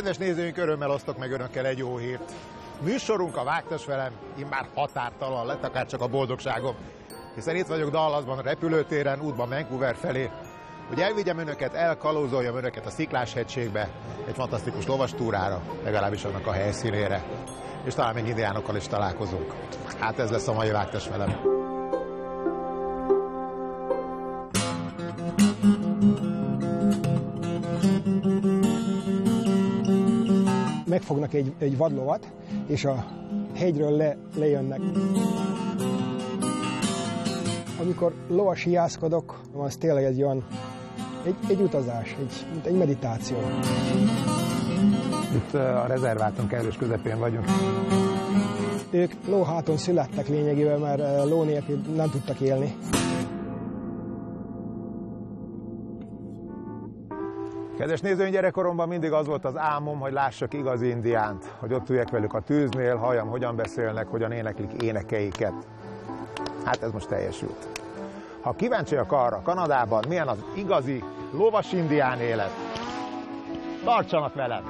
Kedves nézőink, örömmel osztok meg önökkel egy jó hírt. Műsorunk, a Vágtass velem immár határtalan lett, akár csak a boldogságom. Hiszen itt vagyok Dallasban, a repülőtéren, útban Vancouver felé, hogy elvigyem önöket, elkalózoljam önöket a Sziklás-hegységbe, egy fantasztikus lovastúrára, legalábbis annak a helyszínére. És talán még indiánokkal is találkozunk. Hát ez lesz a mai Vágtass velem. Megfognak egy vadlovat, és a hegyről lejönnek. Amikor lovas hiászkodok, az tényleg egy olyan, egy utazás, egy meditáció. Itt a rezervátum kellős közepén vagyunk. Ők lóháton születtek lényegében, mert ló nélkül nem tudtak élni. Kedves nézőink, gyerekkoromban mindig az volt az álmom, hogy lássak igazi indiánt, hogy ott üljek velük a tűznél, halljam, hogyan beszélnek, hogyan éneklik énekeiket. Hát ez most teljesült. Ha kíváncsiak arra, Kanadában milyen az igazi lovas indián élet, tartsanak velem!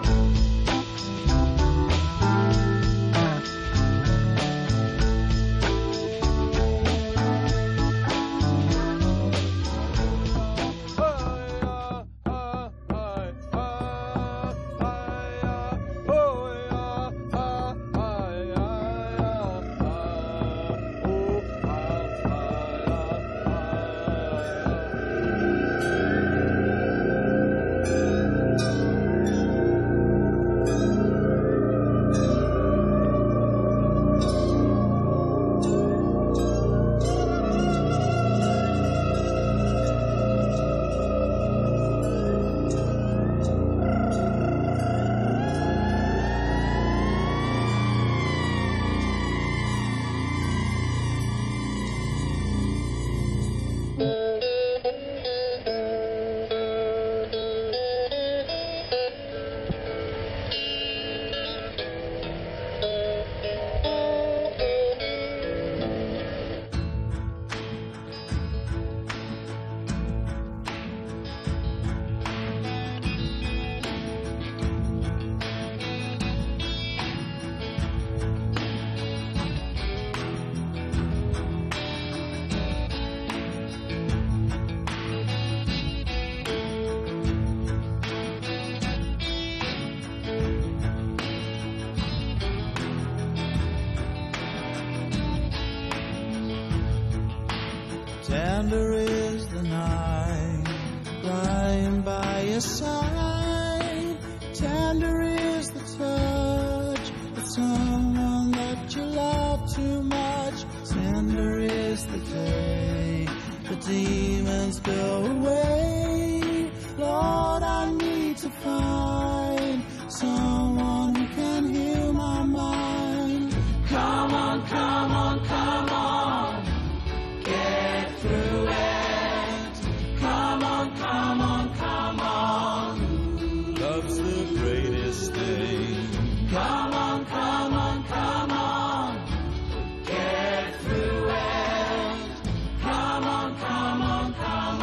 Tender is the night, lying by your side. Tender is the touch of someone that you love too much. Tender is the day the demons go away. Lord, I need to find someone who can heal my mind. Come on, come on, come on. Get through it. Come on, come on, come on. Love's the greatest thing. Come on, come on, come on. Get through it. Come on, come on, come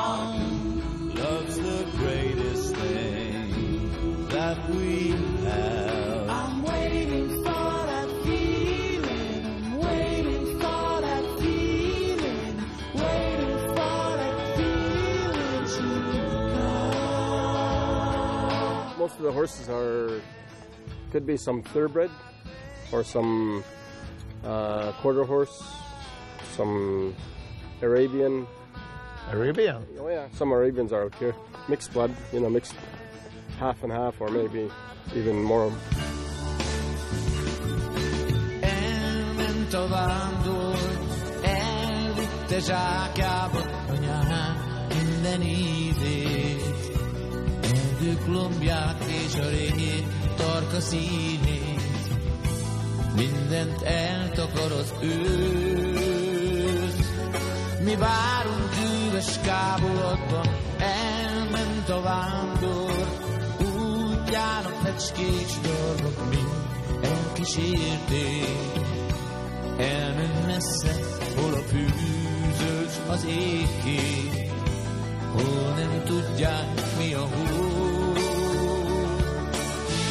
on. Love's the greatest thing that we have. I'm waiting for that feeling. I'm waiting for that feeling. Waiting for that feeling to come. Most of the horses could be some thoroughbred or some quarter horse, some Arabian. Arabian? Oh yeah, some Arabians are out here. Mixed blood, mixed half and half or maybe even more. Elment a vándor, elvitte zsákjába anyám minden ívét. Erdők lombját és a rét, tarka színét, mindent eltakar az ősz. Mi várunk dühös kábulatban, elment a vándor, útján a fecskés darvak mind elkísérték. Elment messze, hol a fűzős az égkék, hol nem tudják mi a hó.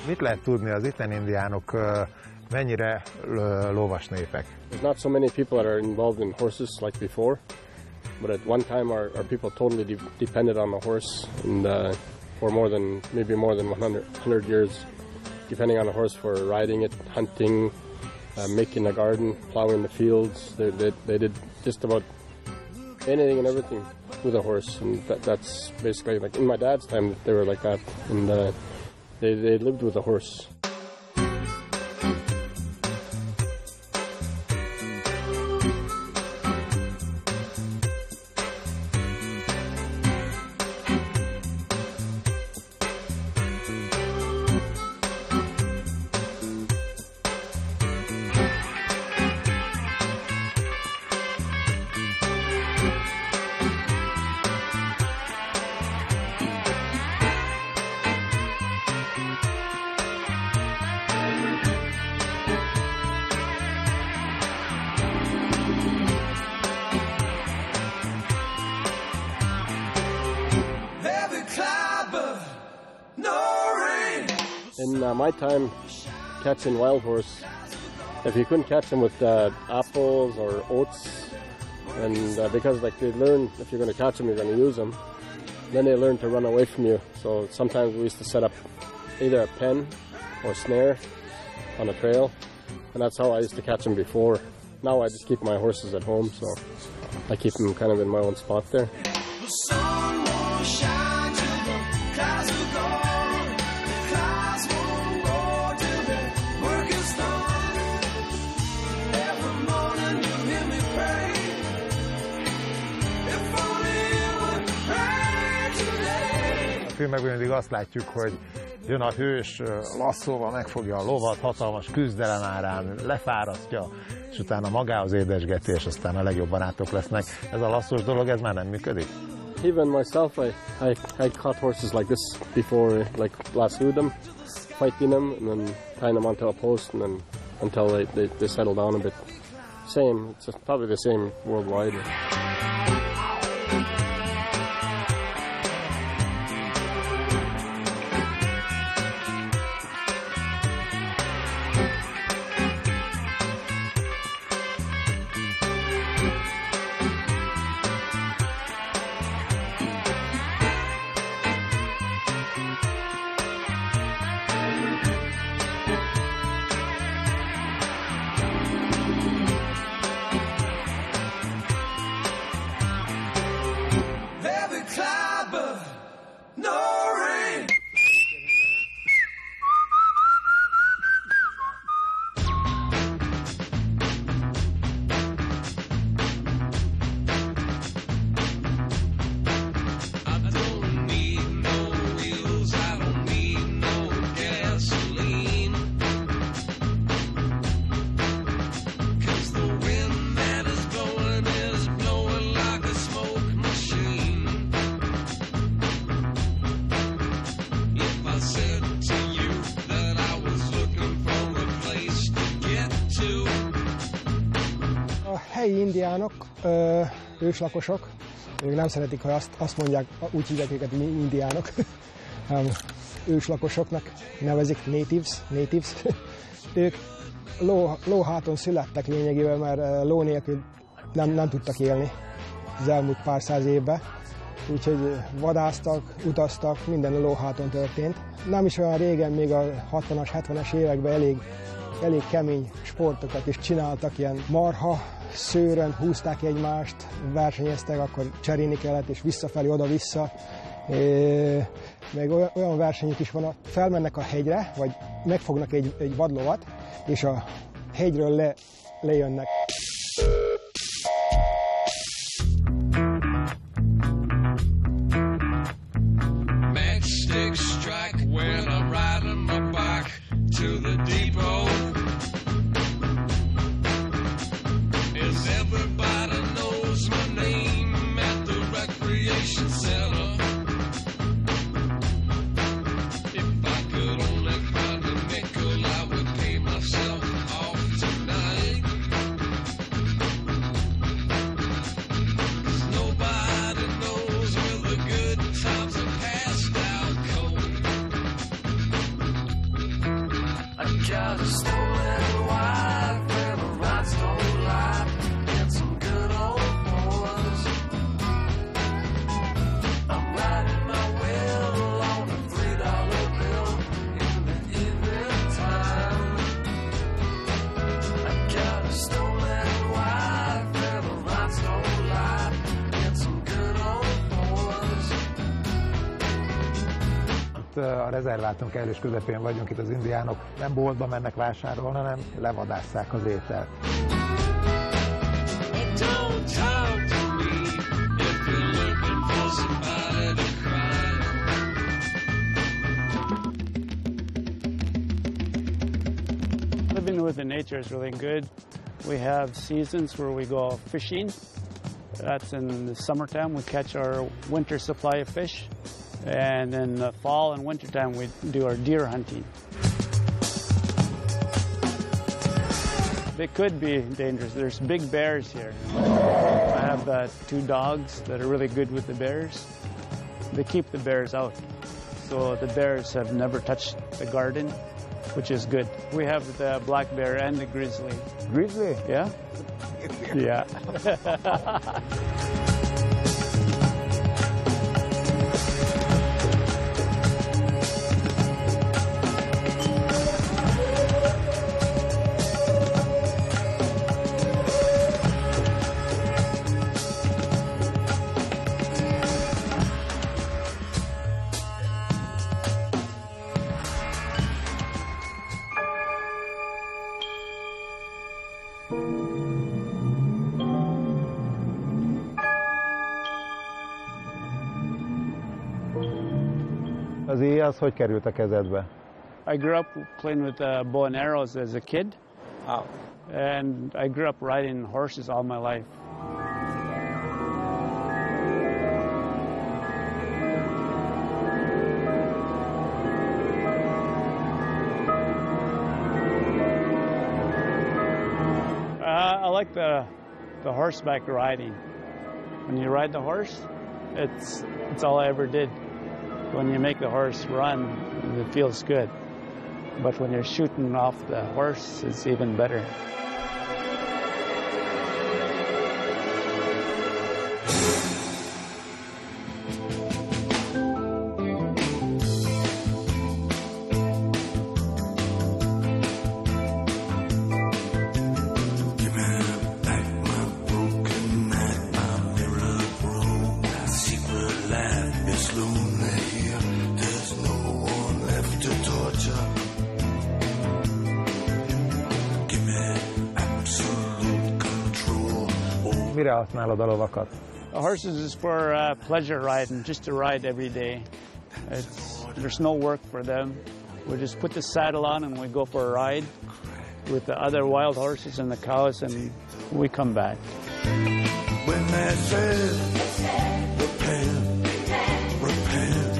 Mit lehet tudni, az itteni indiánok mennyire lovas népek? There's not so many people that are involved in horses like before, but at one time our people totally depended on the horse, and for maybe more than 100 years, depending on the horse for riding it, hunting, making a garden, plowing the fields. They did just about anything and everything with a horse, and that's basically like in my dad's time they were like that, and they lived with a horse. In my time catching wild horse, if you couldn't catch them with apples or oats, and because like they learn if you're going to catch them, you're going to use them, then they learn to run away from you. So sometimes we used to set up either a pen or snare on a trail, and that's how I used to catch them before. Now I just keep my horses at home, so I keep them kind of in my own spot there. A filmekben mindig azt látjuk, hogy jön a hős, lasszóval megfogja a lovat, hatalmas küzdelem árán, lefárasztja, és utána magához édesgeti, és aztán a legjobb barátok lesznek. Ez a lasszós dolog, ez már nem működik? Even myself, I caught horses like this before, like lassoed them, fighting them, and then tying them onto a post, and then until they settle down a bit. It's probably the same worldwide. helyi indiánok, őslakosok, még nem szeretik, ha azt mondják, úgy hívják őket, mi indiánok, őslakosoknak nevezik, natives. Ők lóháton születtek lényegében, mert ló nélkül nem tudtak élni az elmúlt pár száz évben. Úgyhogy vadásztak, utaztak, minden a lóháton történt. Nem is olyan régen, még a 60-as, 70-es években elég kemény sportokat is csináltak, ilyen marha, szőrön húzták egymást, versenyeztek, akkor cserélni kellett, és visszafelé, oda-vissza. Meg olyan versenyük is van, felmennek a hegyre, vagy megfognak egy vadlovat, és a hegyről lejönnek. Matchstick strike when I'm riding my bike to the depot. As everybody knows my name at the recreation center. If I could only find a nickel, I would pay myself off tonight. got a stolen wife and a rhinestone life and some good old boys. I'm writing my will on a $3 bill in the evening time. I got a stolen wife and a rhinestone life and some good old boys. A rezervátum kellős közepén vagyunk, itt az indiánok nem boltba mennek vásárolni, hanem levadásszák az ételt. Don't talk to me if you're looking for somebody to cry on. Living with the nature is really good. We have seasons where we go fishing. That's in the summertime. We catch our winter supply of fish. And in the fall and wintertime, we do our deer hunting. They could be dangerous. There's big bears here. I have 2 dogs that are really good with the bears. They keep the bears out. So the bears have never touched the garden, which is good. We have the black bear and the grizzly. Grizzly? Yeah? Yeah. Az éj az hogy került a kezedbe? I grew up playing with bow and arrows as a kid. And I grew up riding horses all my life. I like the horseback riding. When you ride the horse, it's all I ever did. When you make the horse run, it feels good. But when you're shooting off the horse, it's even better. Mire használod a lovakat? The horses is for pleasure riding, just to ride every day. There's no work for them. We just put the saddle on and we go for a ride with the other wild horses and the cows, and we come back. When they said, repent, repent.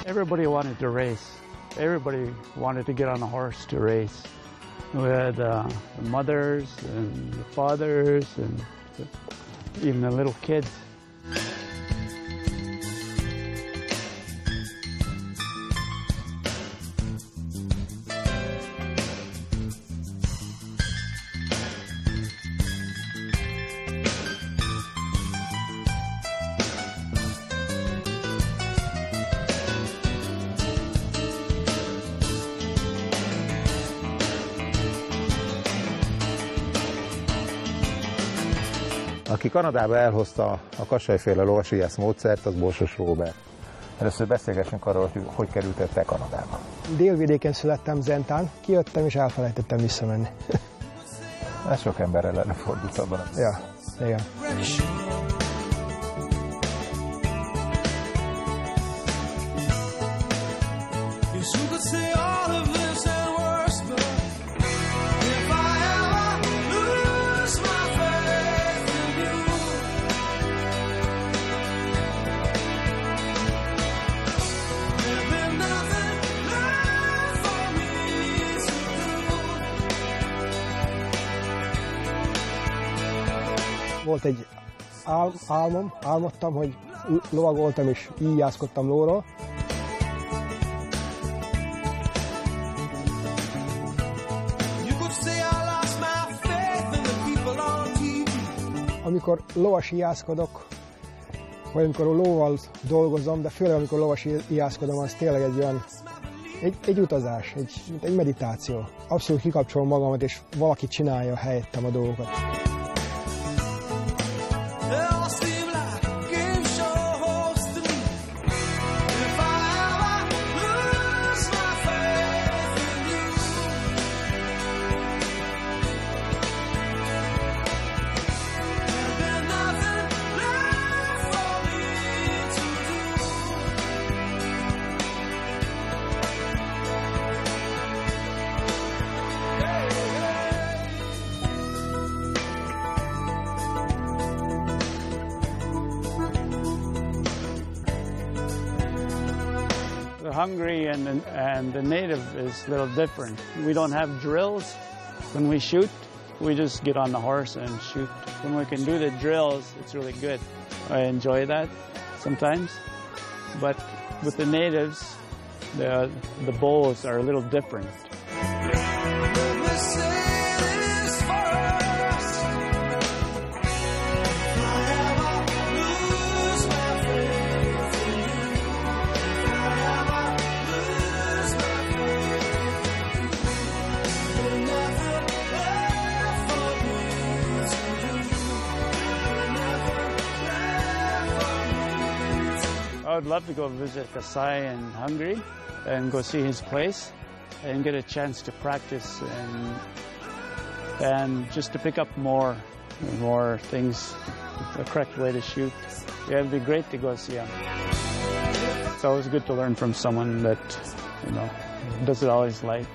Everybody wanted to race. Everybody wanted to get on a horse to race. We had the mothers and the fathers and even the little kids. Aki Kanadába elhozta a Kassai-féle lovasíjász módszert, az Borsos Róbert. Először beszélgessünk arról, hogy kerültél te Kanadába. Délvidéken születtem, Zentán, kijöttem és elfelejtettem visszamenni. Ez sok emberrel előfordult abban. Ja, igen. Volt egy álmodtam, hogy lovagoltam és íjászkodtam lóról. Amikor lovas íjászkodok, vagy amikor lóval dolgozom, de főleg amikor lovas íjászkodom, az tényleg egy olyan, egy utazás, egy meditáció. Abszolút kikapcsolom magamat, és valaki csinálja helyettem a dolgokat. Hungary and the native is a little different. We don't have drills when we shoot. We just get on the horse and shoot. When we can do the drills, it's really good. I enjoy that sometimes. But with the natives, the bowls are a little different. I would love to go visit Kasai in Hungary and go see his place and get a chance to practice and just to pick up more things, the correct way to shoot. Yeah, it'd be great to go see him. It's always good to learn from someone that, does it all his life.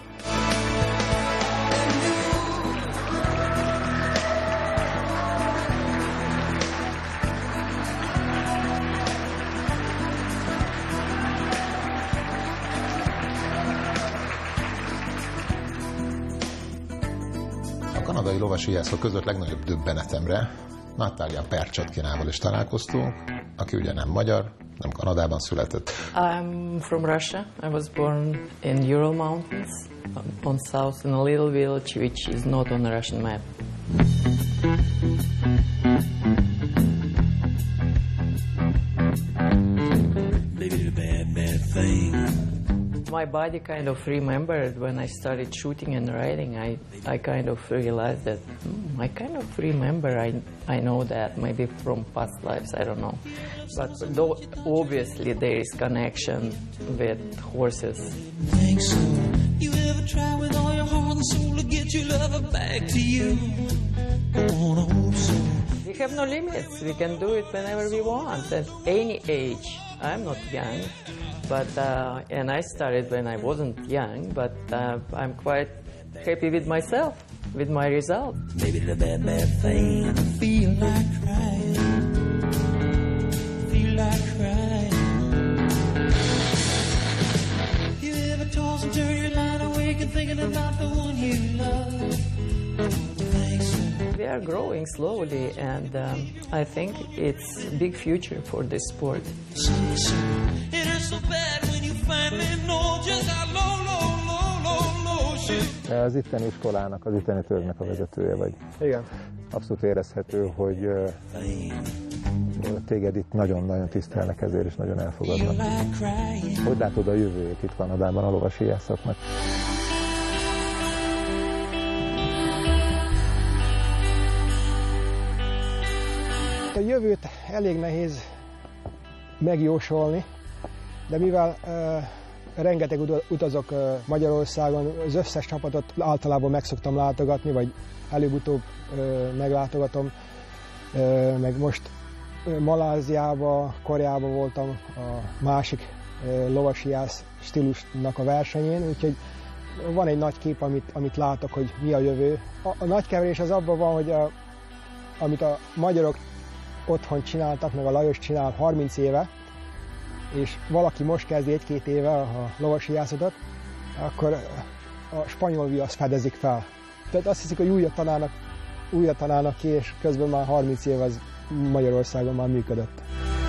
A kanadai lovasíjászok között legnagyobb döbbenetemre Natália Percsatkinával is találkoztunk, aki ugye nem magyar, nem Kanadában született. I'm from Russia. I was born in Ural Mountains, on south in a little village which is not on the Russian map. Maybe the bad thing. My body kind of remembered when I started shooting and riding. I kind of realized that I kind of remember. I know that maybe from past lives. I don't know, but though obviously there is connection with horses. Think so. You ever try with all your heart and soul to get your lover back to you? Go on, hope so. We have no limits. We can do it whenever we want, at any age. I'm not young, but and I started when I wasn't young, but I'm quite happy with myself, with my result. Maybe the bad thing. Feel like crying. Feel like crying. are growing slowly, and I think it's a big future for this sport. It is so bad when you finally know just how low shit. Az itteni iskolának, az itteni törzsnek a vezetője vagy. Igen. Abszolút érezhető, hogy téged itt nagyon-nagyon tisztelnek ezért, és nagyon elfogadnak. Hogy látod a jövőjét itt Kanadában a lovasíjászatnak? A jövőt elég nehéz megjósolni, de mivel rengeteg utazok Magyarországon, az összes csapatot általában meg szoktam látogatni, vagy előbb-utóbb meglátogatom, meg most Maláziába, Koreába voltam a másik lovasíjász stílusnak a versenyén, úgyhogy van egy nagy kép, amit látok, hogy mi a jövő. A nagy keverés az abban van, hogy amit a magyarok otthon csináltak, meg a Lajos csinál 30 éve, és valaki most kezdi 1-2 éve a lovasíjászatot, akkor a spanyol viasz fedezik fel. Tehát azt hiszik, hogy újra tanálnak ki, és közben már 30 év az Magyarországon már működött.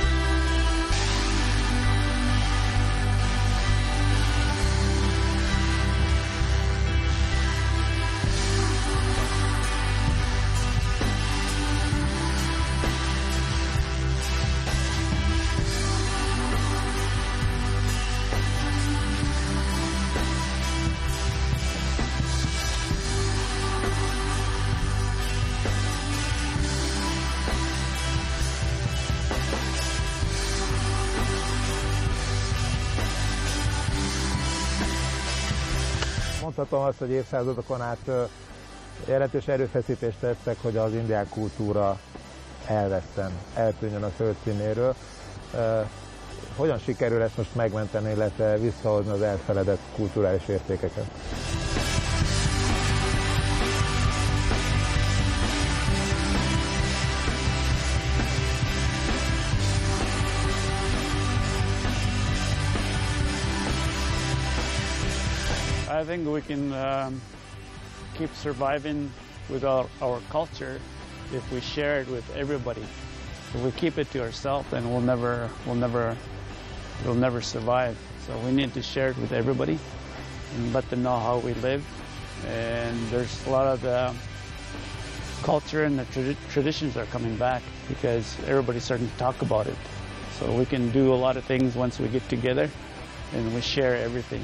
Mondhatom azt, hogy évszázadokon át jelentős erőfeszítést tettek, hogy az indián kultúra eltűnjön a földszínéről. Hogyan sikerül ezt most megmenteni, illetve visszahozni az elfeledett kulturális értékeket? I think we can keep surviving with our culture if we share it with everybody. If we keep it to ourselves, then we'll never survive. So we need to share it with everybody and let them know how we live. And there's a lot of the culture and the traditions are coming back because everybody's starting to talk about it. So we can do a lot of things once we get together and we share everything.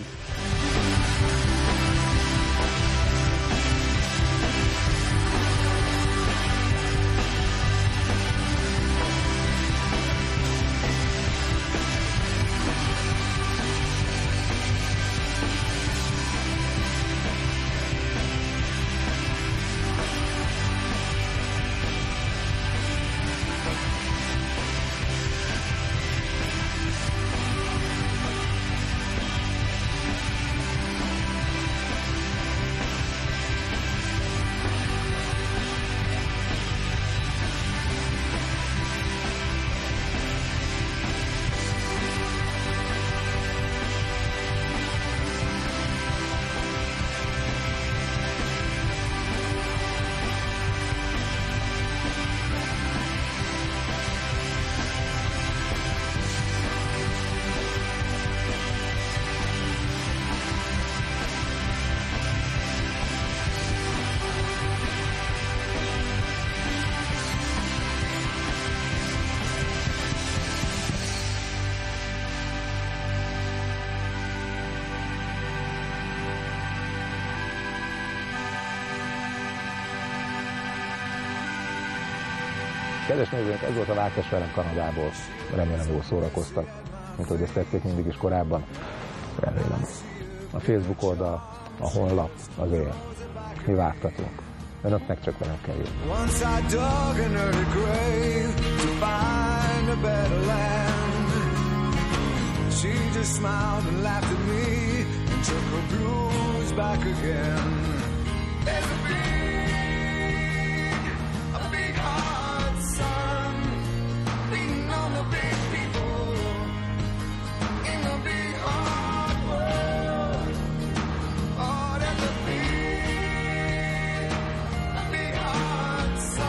Kedves nézőink, ez volt a Vágtas velem Kanadából. Remélem jól szórakoztak, mint ahogy ezt tették mindig is korábban. Remélem. A Facebook oldal, a honlap, az él. Mi vágtatunk. Önöknek csak velem kell jönni. Once I dug an early grave to find a better land. She just smiled and laughed at me and took her blues back again. There's a big hard sun leaning on the big people in the big hard world. Oh, there's a big hard sun.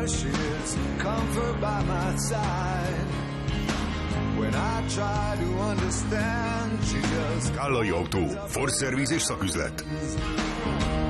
she is comfort by my side. When I try to understand, she just Kállai Autó, Ford Service és szaküzlet.